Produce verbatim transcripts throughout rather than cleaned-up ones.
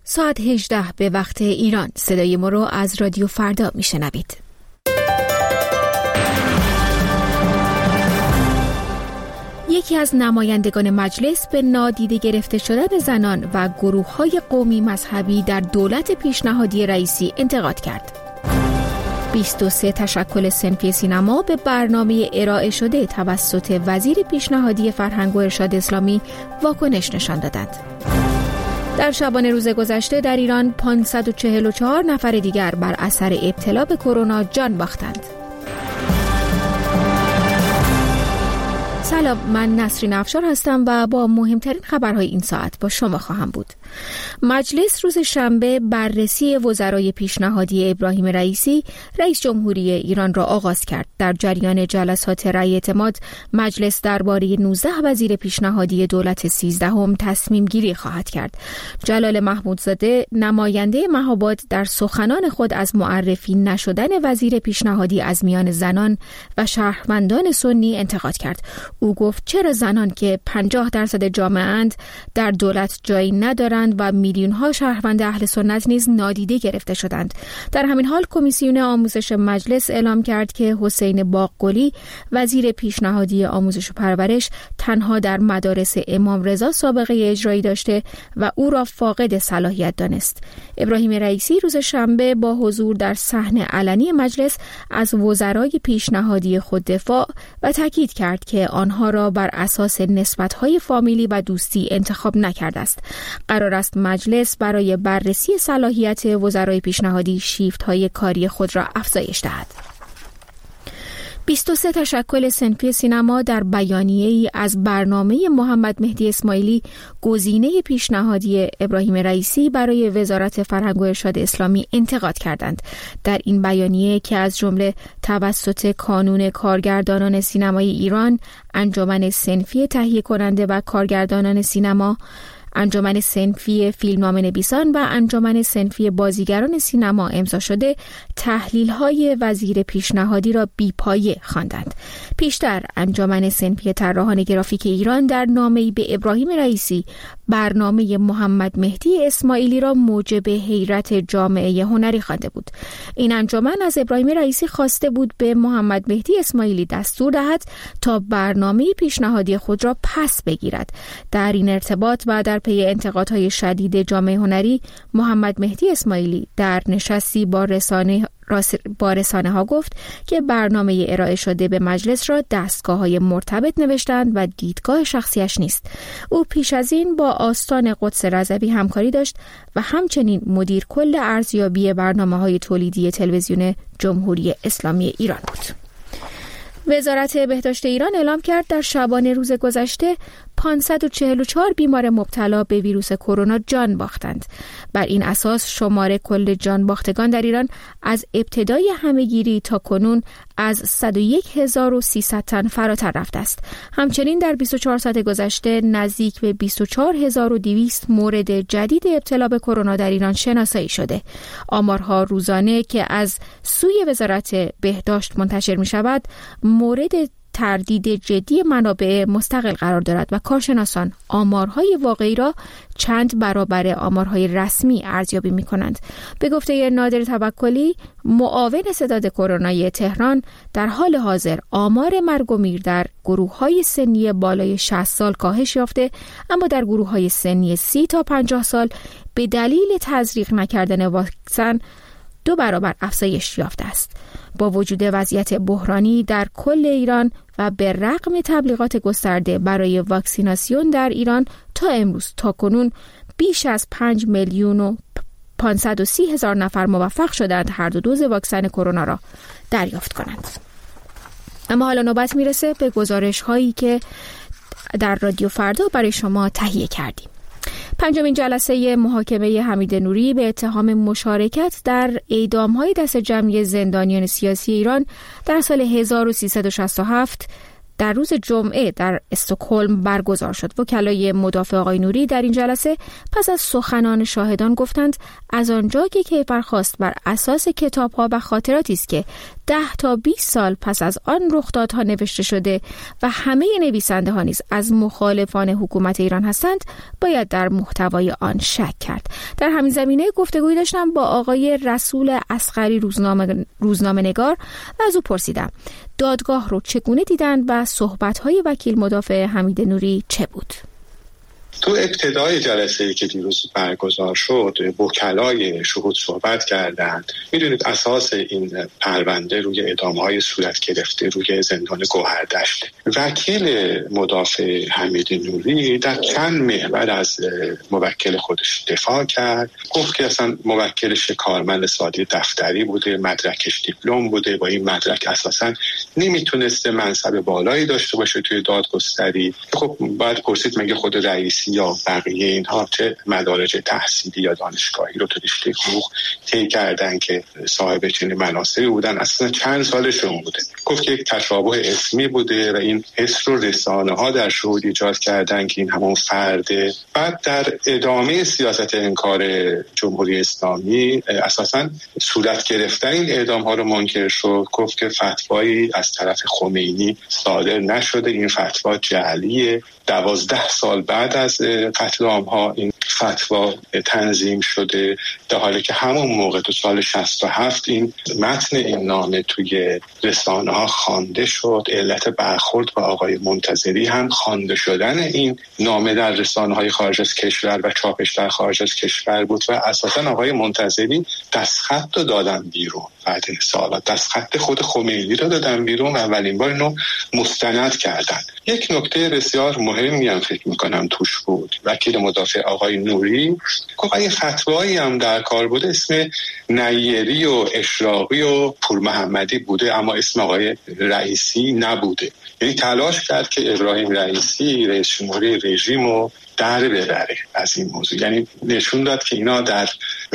ساعت هجده به وقت ایران. صدای ما رو از رادیو فردا میشنوید. یکی از نمایندگان مجلس به نادیده گرفته شدن زنان و گروه‌های قومی مذهبی در دولت پیشنهادی رئیسی انتقاد کرد. بیست و سه تشکل صنفی سینما به برنامه ارائه شده توسط وزیر پیشنهادی فرهنگ و ارشاد اسلامی واکنش نشان دادند. در شبانه روز گذشته در ایران پانصد و چهل و چهار نفر دیگر بر اثر ابتلا به کرونا جان باختند. سلام، من نسرین افشار هستم و با مهمترین خبرهای این ساعت با شما خواهم بود. مجلس روز شنبه بررسی وزرای پیشنهادی ابراهیم رئیسی رئیس جمهوری ایران را آغاز کرد. در جریان جلسات رأی اعتماد مجلس درباره نوزده وزیر پیشنهادی دولت سیزدهم تصمیم گیری خواهد کرد. جلال محمودزاده نماینده مهاباد در سخنان خود از معرفی نشدن وزیر پیشنهادی از میان زنان و شهروندان سنی انتقاد کرد. او گفت چرا زنان که پنجاه درصد جامعه اند در دولت جایی ندارند و میلیون ها شهروند اهل سنت نیز نادیده گرفته شدند. در همین حال کمیسیون آموزش مجلس اعلام کرد که حسین باقگلی وزیر پیشنهادی آموزش و پرورش تنها در مدارس امام رضا سابقه اجرایی داشته و او را فاقد صلاحیت دانست. ابراهیم رئیسی روز شنبه با حضور در صحن علنی مجلس از وزرای پیشنهادی خود دفاع و تاکید کرد که آنها را بر اساس نسبت‌های فامیلی و دوستی انتخاب نکرده است. قرار است مجلس برای بررسی صلاحیت وزرای پیشنهادی شیفت‌های کاری خود را افزایش دهد. بیست و سه تشکل صنفی سینما در بیانیه‌ای از برنامه محمد مهدی اسماعیلی گزینه پیشنهادی ابراهیم رئیسی برای وزارت فرهنگ و ارشاد اسلامی انتقاد کردند. در این بیانیه که از جمله توسط کانون کارگردانان سینمای ایران، انجمن صنفی تهیه کننده و کارگردانان سینما، انجمن صنفی فیلمنامه‌نویسان و انجمن صنفی بازیگران سینما امضا شده، تحلیل‌های وزیر پیشنهادی را بی‌پایه خواندند. پیشتر انجمن صنفی طراحان گرافیک ایران در نامه‌ای به ابراهیم رئیسی برنامه محمد مهدی اسماعیلی را موجب حیرت جامعه هنری خوانده بود. این انجمن از ابراهیم رئیسی خواسته بود به محمد مهدی اسماعیلی دستور دهد تا برنامه پیشنهادی خود را پس بگیرد. در این ارتباط و در پی انتقادهای شدید جامعه هنری، محمد مهدی اسماعیلی در نشستی با رسانه با رسانه ها گفت که برنامه ارائه شده به مجلس را دستگاه های مرتبط نوشتند و دیدگاه شخصیش نیست. او پیش از این با آستان قدس رضوی همکاری داشت و همچنین مدیر کل ارزیابی برنامه های تولیدی تلویزیون جمهوری اسلامی ایران بود. وزارت بهداشت ایران اعلام کرد در شبانه روز گذشته پانصد و چهل و چهار بیمار مبتلا به ویروس کرونا جان باختند. بر این اساس شمار کل جان باختگان در ایران از ابتدای همهگیری تا کنون از صد و یک هزار و سیصد تن فراتر رفته است. همچنین در بیست و چهار ساعت گذشته نزدیک به بیست و چهار هزار و دویست مورد جدید ابتلا به کرونا در ایران شناسایی شده. آمارها روزانه که از سوی وزارت بهداشت منتشر می شود مورد تردید جدی منابع مستقل قرار دارد و کارشناسان آمارهای واقعی را چند برابر آمارهای رسمی ارزیابی می کنند. به گفته نادر توکلی، معاون ستاد کرونایی تهران، در حال حاضر آمار مرگ و میر در گروه‌های سنی بالای شصت سال کاهش یافته، اما در گروه‌های سنی سی تا پنجاه سال به دلیل تزریق نکردن واکسن دو برابر افزایش یافته است. با وجود وضعیت بحرانی در کل ایران و به رغم تبلیغات گسترده برای واکسیناسیون در ایران تا امروز تا کنون بیش از پنج میلیون و پانصد و سی هزار نفر موفق شدند هر دو دوز واکسن کرونا را دریافت کنند. اما حالا نوبت میرسه به گزارش هایی که در رادیو فردا برای شما تهیه کردیم. پنجمین جلسه محاکمه حمید نوری به اتهام مشارکت در اعدام‌های دست جمعی زندانیان سیاسی ایران در سال هزار و سیصد و شصت و هفت در روز جمعه در استکهلم برگزار شد. وکلای مدافع آقای نوری در این جلسه پس از سخنان شاهدان گفتند از آنجا که کیفرخواست بر اساس کتاب‌ها و خاطراتی است که ده تا بیست سال پس از آن رخدادها نوشته شده و همه نویسنده ها نیز از مخالفان حکومت ایران هستند، باید در محتوای آن شک کرد. در همین زمینه گفتگویی داشتم با آقای رسول اصغری روزنامه روزنامه نگار و از او پرسیدم دادگاه رو چگونه دیدند و صحبت‌های وکیل مدافع حمید نوری چه بود؟ تو ابتدای جلسه‌ای که دیروز برگزار شد وکلای شهود صحبت کردند. میدونید اساس این پرونده روی اعدام‌های صورت گرفته روی زندان گوهردشت. وکیل مدافع حمید نوری در چند محور از موکل خودش دفاع کرد. گفت که اصلا موکلش کارمند ساده دفتری بوده، مدرکش دیپلم بوده، با این مدرک اساساً نمیتونسته منصب بالایی داشته باشه توی دادگستری. خب بعد پرسید مگه خود رئیسی یا بقیه اینها چه مدارج تحصیلی یا دانشگاهی رو تو رشته حقوق طی کردن که صاحب چنین مناصبی بودن؟ اصلا چند سالشون بوده؟ گفت که یک تشابه اسمی بوده و این حس رو رسانه ها در شهود ایجاد کردن که این همون فرده. بعد در ادامه سیاست انکار جمهوری اسلامی اساسا صورت گرفتن این اعدام ها رو منکر شد. گفت که فتوایی از طرف خمینی صادر نشده، این فتوا جعلیه. دوازده سال بعد از قتل عام‌ها این فتوا تنظیم شده، در حالی که همون موقع تو سال شصت و هفت این متن این نامه توی رسانه ها خوانده شد. علت برخورد با آقای منتظری هم خوانده شدن این نامه در رسانه های خارج از کشور و چاپش در خارج از کشور بود و اساسا آقای منتظری دستخط رو دادن بیرون. بعد سالات دستخط خود خمینی رو دادن بیرون و اولین بار اینو مستند کردن. یک نکته بسیار مهمی هم فکر میکنم توش بود. وکیل مدافع آقای نوری گفت اگه فتوایی هم در کار بوده اسم نیری و اشراقی و پور محمدی بوده اما اسم آقای رئیسی نبوده. یعنی تلاش کرد که ابراهیم رئیسی رئیس جمهوری رژیمو در ببره از این موضوع. یعنی نشون داد که اینا در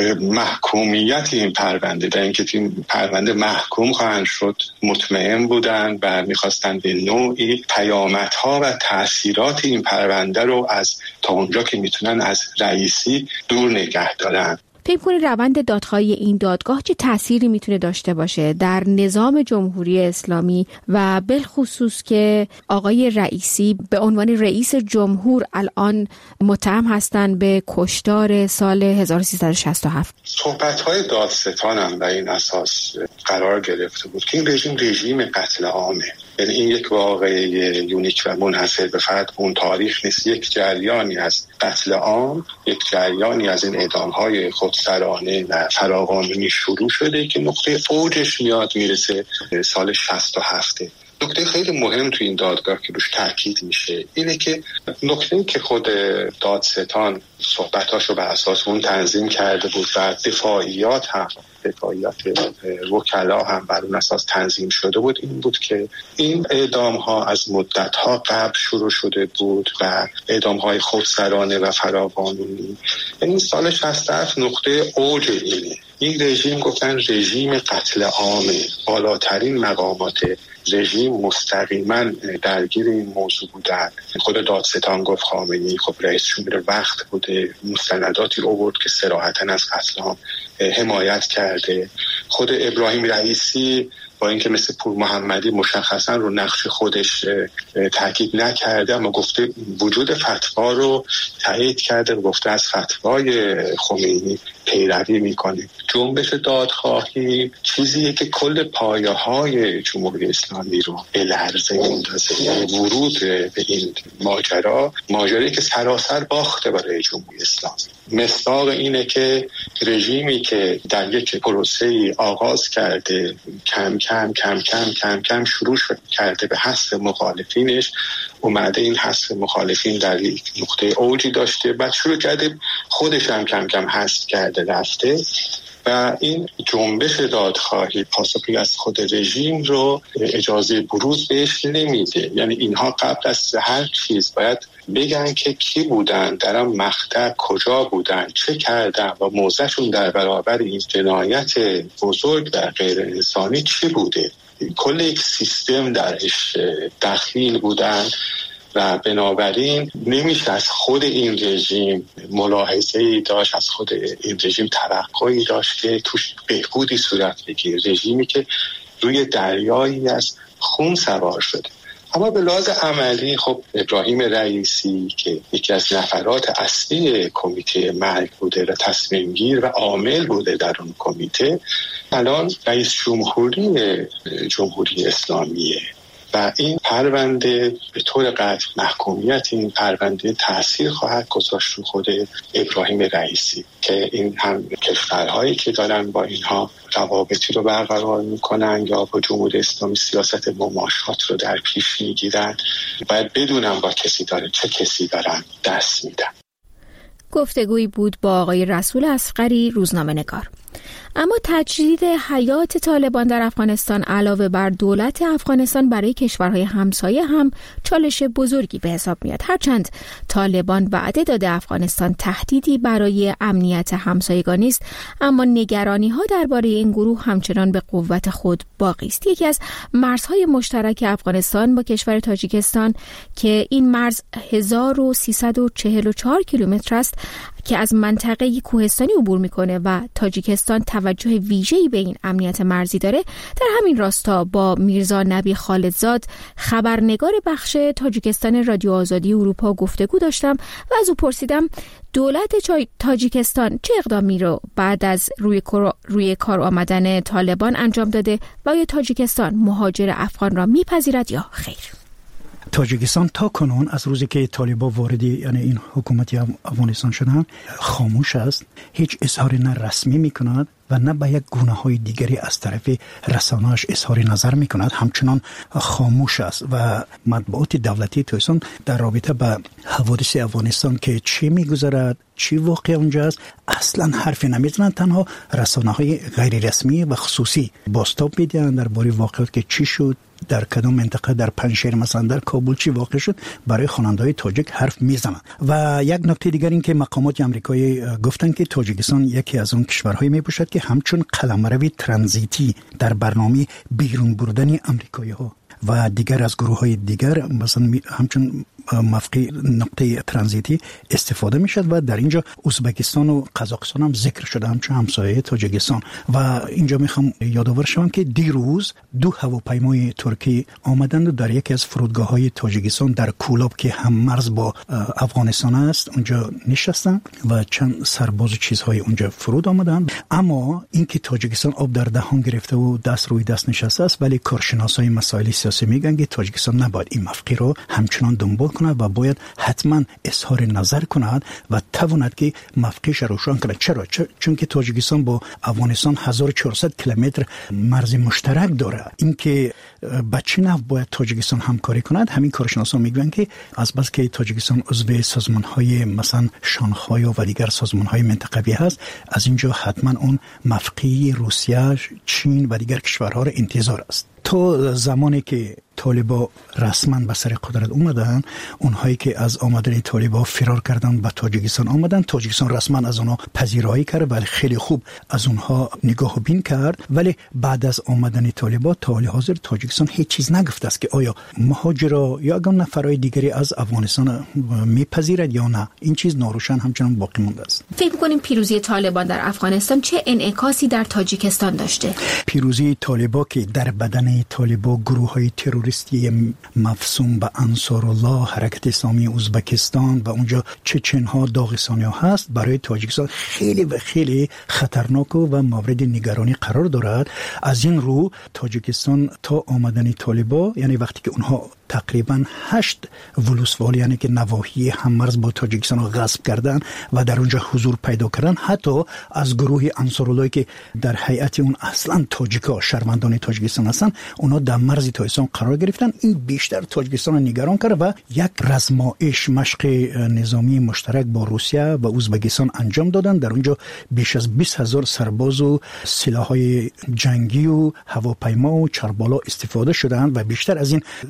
محکومیت این پرونده، در اینکه این پرونده محکوم خواهند شد مطمئن بودن و میخواستن به نوعی پیامدها و تأثیرات این پرونده رو از تا اونجا که میتونن از رئیسی دور نگه دارن. فکر کنید روند دادخواهی این دادگاه چه تأثیری میتونه داشته باشه در نظام جمهوری اسلامی و بالخصوص که آقای رئیسی به عنوان رئیس جمهور الان متهم هستن به کشتار سال هزار و سیصد و شصت و هفت؟ صحبت‌های دادستان هم بر این اساس قرار گرفته بود که این رژیم رژیم قتل عامه. یعنی این یک واقعه یونیک و منحصر به فرد اون تاریخ نیست. یک جریانی از قتل عام، یک جریانی از این اعدام‌های خودسرانه و فراقانونی شروع شده که نقطه اوجش میاد میرسه سال شصت و هفت. نکته خیلی مهم تو این دادگاه که روش تاکید میشه اینه که نکته که خود دادستان صحبتاشو بر اساس اون تنظیم کرده بود و دفاعیات هم دفاعیات وکلا هم بر اون اساس تنظیم شده بود این بود که این اعدام ها از مدت ها قبل شروع شده بود و اعدام های خودسرانه و فراقانونی. این سال شصت و هفت نقطه اوج اینه. این رژیم گفتن رژیم قتل عامه. بالاترین مقامات رژیم مستقیما درگیر این موضوع بودن. خود دادستان گفت خامنه‌ای خب رئیس جمهور وقت بوده، مستنداتی آورد که صراحتاً از قتل عام حمایت کرده. خود ابراهیم رئیسی با اینکه مثل پور محمدی مشخصا رو نقش خودش تاکید نکرده اما گفته وجود فتوا رو تایید کرده و گفته از فتوای خمینی پیروی میکنه. جنبش دادخواهی چیزیه که کل پایه‌های جمهوری اسلامی رو به لرزه میندازه. ورود به این ماجرا ماجرایی که سراسر باخته برای جمهوری اسلامی. مصداق اینه که رژیمی که در یک پروسه‌ای آغاز کرده کم کم کم کم کم کم شروع کرده به حذف مخالفینش، اومده این حذف مخالفین در یک نقطه اوجی داشته، بعد شروع کرده خودش هم کم کم حذف کرده رفته و این جنبش دادخواهی پاسخی از خود رژیم رو اجازه بروز بهش نمیده. یعنی اینها قبل از هر چیز باید بگن که کی بودن، در آن مقطع کجا بودن، چه کردن و موضعشون در برابر این جنایت بزرگ و غیر انسانی چی بوده. کل یک سیستم درش دخیل بودن و بنابراین نمیشه از خود این رژیم ملاحظه‌ای داشت، از خود این رژیم توقعی داشت که توش بهبودی صورت بگیره. رژیمی که روی دریایی از خون سوار شده. اما به لحاظ عملی خب ابراهیم رئیسی که یکی از نفرات اصلی کمیته مرگ بوده و تصمیم گیر و عامل بوده در اون کمیته، الان رئیس جمهوری جمهوری اسلامیه و این پرونده به طور قطع محکومیت این پرونده تأثیر خواهد گذاشت رو خود ابراهیم رئیسی که این هم کشورهایی که دارن با اینها روابطی رو برقرار میکنن یا با جمهوری اسلامی سیاست مماشات رو در پیش میگیرن باید بدونن با کسی داره چه کسی دارن دست میدن. گفتگویی بود با آقای رسول اصغری، روزنامه‌نگار. اما تجدید حیات طالبان در افغانستان علاوه بر دولت افغانستان برای کشورهای همسایه هم چالش بزرگی به حساب میاد. هرچند طالبان وعده داده افغانستان تهدیدی برای امنیت همسایگانی است، اما نگرانی ها درباره این گروه همچنان به قوت خود باقی است. یکی از مرزهای مشترک افغانستان با کشور تاجیکستان که این مرز هزار و سیصد و چهل و چهار کیلومتر است که از منطقه کوهستانی عبور میکنه و تاجیکستان توجه ویژه‌ای به این امنیت مرزی داره. در همین راستا با میرزا نبی خالدزاد، خبرنگار بخش تاجیکستان رادیو آزادی اروپا گفتگو داشتم و از او پرسیدم دولت تاجیکستان چه اقدامی رو بعد از روی کار, روی کار آمدن طالبان انجام داده و آیا تاجیکستان مهاجر افغان را میپذیرد یا خیر؟ تاجیکستان تا کنون از روزی که طالبان واردی یعنی این حکومتی افغانستان شدن خاموش است، هیچ اظهار نه رسمی میکند و نه به یک گونه‌های دیگری از طرف رسانه‌اش اظهار نظر میکند. همچنان خاموش است و مطبوعات دولتی تاجیکستان در رابطه با حوادث افغانستان که چی میگذرد، چی واقع اونجاست اصلا حرفی نمیزنند. تنها رسانه‌های غیر رسمی و خصوصی بازتاب میدهند درباره واقعات که چی شد در کدام منطقه، در پنجشیر مثلا در کابل چی واقع شد، برای خواننده‌های تاجیک حرف میزنند. و یک نکته دیگر این که مقامات آمریکایی گفتند که تاجیکستان یکی از اون کشورهایی میباشد که همچون قلمرو ترانزیتی در برنامه بیرون بردن آمریکایی‌ها و دیگر از گروه‌های دیگر مثلا همچون موقع نقطه ترانزیتی استفاده میشد و در اینجا ازبکستان و قزاقستان هم ذکر شده همچون همسایه تاجیکستان. و اینجا میخوام یادآور شوم که دیروز دو هواپیمای ترکی آمدند و در یکی از فرودگاه‌های تاجیکستان در کولاب که هم مرز با افغانستان است اونجا نشستن و چند سرباز و چیزهای اونجا فرود آمدند. اما اینکه تاجیکستان آب در دهان گرفته و دست روی دست نشسته است، ولی کارشناسای مسائل سیاسی میگن که تاجیکستان نباید این موقع رو همچنان دنبال کند و باید حتما اظهار نظر کند و تواند که موقعش روشن کند. چرا؟ چون که تاجیکستان با افغانستان هزار و چهارصد کیلومتر مرز مشترک داره. اینکه با چه نحو باید تاجیکستان همکاری کند، همین کارشناسان میگن که از بس که تاجیکستان عضو سازمان‌های مثلا شانگهای و دیگر سازمان‌های منطقوی هست، از اینجا حتما اون موقعی روسیه، چین و دیگر کشورها را انتظار است. تو زمانی که طالبان رسما به سر قدرت اومدن، اونهایی که از آمدن طالبان فرار کردن به تاجیکستان آمدن، تاجیکستان رسما از اونها پذیرایی کرد ولی خیلی خوب از اونها نگاه و بین کرد. ولی بعد از آمدن طالبان تا حال حاضر تاجیکستان هیچ چیز نگفته است که آیا مهاجرا یا اگر نفرای دیگری از افغانستان میپذیرد یا نه. این چیز ناروشن همچنان باقی مونده است. فکر می‌کنیم پیروزی طالبان در افغانستان چه انعکاسی در تاجیکستان داشته؟ پیروزی طالبان که در بدن طالبان گروه‌های تروریستی مفسوم به انصارالله، حرکت اسلامی ازبکستان و اونجا چچن‌ها، داغستانی‌ها هست، برای تاجیکستان خیلی و خیلی خطرناک و مورد نگرانی قرار دارد. از این رو تاجیکستان تا آمدن طالبان، یعنی وقتی که اونها تقریبا هشت ولسوالی یعنی که نواحی هممرز با تاجیکستان رو غصب کردن و در اونجا حضور پیدا کردن، حتی از گروه انصارالله که در هیئت اون اصلا تاجیکا شهروندان تاجیکستان هستن، اونا در مرز تاجیکستان قرار گرفتن. این بیشتر تاجیکستان رو نگران کرد و یک رزمایش مشق نظامی مشترک با روسیه و ازبکستان انجام دادن. در اونجا بیش از بیست هزار سرباز و سلاح‌های جنگی و هواپیما و چربالا استفاده شدند و بیشتر از این سلاح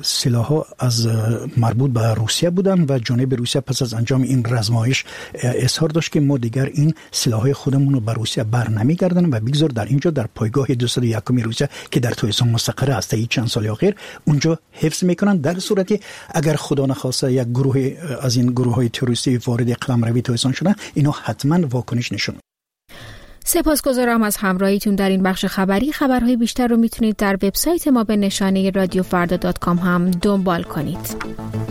سلاح‌ها از مربوط به روسیه بودن و جانب روسیه پس از انجام این رزمایش اظهار داشت که ما دیگر این سلاح‌های خودمون رو به روسیه بر نمیگردانیم و بگذار در اینجا در پایگاه دویست و یک روسیه که در تویسان مستقر است تا چند سال اخیر اونجا حفظ میکنن، در صورتی اگر خدا نخواسته یک گروه از این گروه‌های تروریستی وارد قلمرو تویسان شدن اینا حتما واکنش نشون. سپاسگزارم از همراهیتون در این بخش خبری. خبرهای بیشتر رو میتونید در وبسایت ما به نشانه رادیو فردا دات کام هم دنبال کنید.